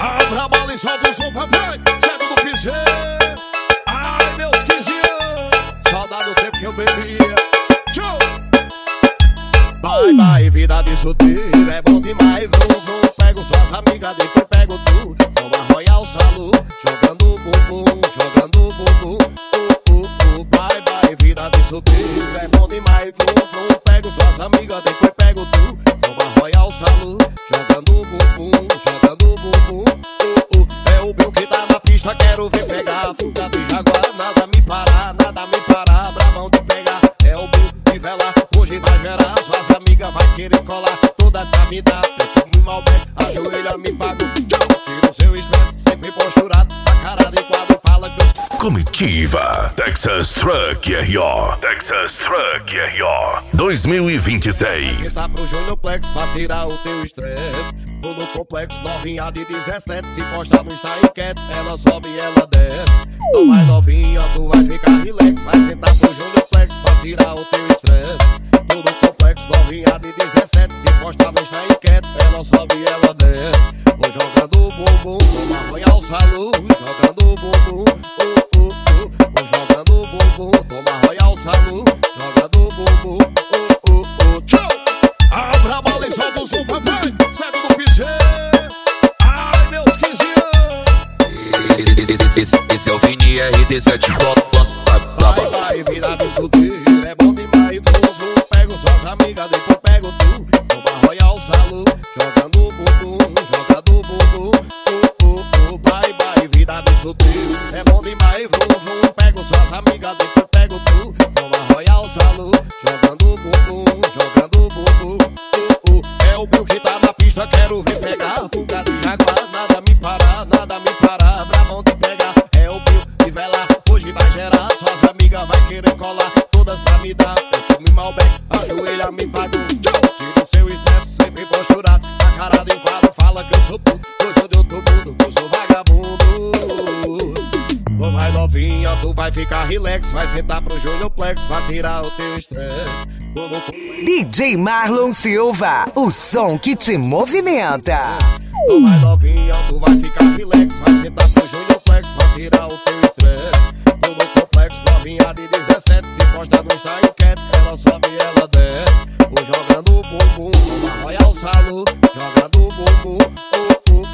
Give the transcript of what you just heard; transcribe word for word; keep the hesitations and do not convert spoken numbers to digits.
Abra a bola e solta o som, papai. Cego do piseiro. Ai, meus quinze anos. Saudade do tempo que eu bebia. Tchau. Bye, bye, vida de solteiro. É bom demais, vrum, vrum. Pego suas amigas, depois pego tu. Toma Royal Salud. Jogando bumbum, jogando bumbum. Uh, uh, uh. Bye, bye, vida de solteiro. É bom demais, vrum, vrum. Pego suas amigas, depois pego tu. Toma Royal Salud. Jogando bumbum, jogando bumbum. Uh, uh. É o Bill que tá na pista, quero ver pegar. Fuga de Jaguar, nada me parar, nada me parar. Bravão de pegar, é o Bill de velar. Hoje vai gerar, suas amigas vai querer colar. Toda pra me dar, me mal bem, ajoelha, me pago. Tira o seu estresse, sempre posturado. A cara de quadro fala que eu... Comitiva Texas Truck R O Texas Truck R O dois mil e vinte e seis. Tá pro Júnior Plex pra tirar o teu estresse. Todo complexo, novinha de dezessete. Se posta no Insta enquete, ela sobe e ela desce. Tu vai novinha, tu vai ficar relax. Vai sentar pro Júnior Plex pra tirar o teu estresse. Todo complexo, novinha de dezessete. Se posta no Insta enquete, ela sobe e ela desce. Vou jogando bumbum, toma Royal Salud. Jogando bumbum, uh, uh, uh. Vou jogando bumbum, toma Royal Salud. Jogando bumbum, uh, uh, uh. Tchau! Abra a bola e solta o som, papai. Cego do piseiro. Ai, meus quinze anos. Esse, esse, esse, esse é o Vini R D sete. Vai, vai, vida de solteiro. É bom demais, vrum, vrum. Pego suas amigas, depois pego tu. Toma Royal Salud. Jogando bumbum, jogando bumbum. Uh, uh, uh. Vai, vai, vida de solteiro. É bom demais, vrum, vrum. Pego suas amigas, depois pego tu. Toma Royal Salud. Jogando bumbum, jogando bumbum. Uh, uh. É o Bill que tá na pista, quero ver pegar. Fuga de Jaguar, nada me parar, nada me parar. Bravão de pegar, é o Bill de velar. Hoje vai gerar, suas amigas vai querer colar. Todas pra me dar, me mal bem, ajoelha, me pago. Tira o seu estresse, sempre posturado. A cara de quadro fala que eu sou tudo. Hoje eu dou tudo, eu sou vagabundo. Ô mais novinha, tu vai ficar relax. Vai sentar pro Júnior Plex pra tirar o teu estresse. D J Marlon Silva, o som que te movimenta. Ô mais novinha, tu vai ficar relax. Vai sentar pro Júnior Plex pra tirar o teu estresse. Todo complexo, novinha de dezessete. Se posta no Insta enquete, ela sobe e ela desce. Vou jogando bumbum, toma Royal Salud. Jogando bumbum, uh, uh,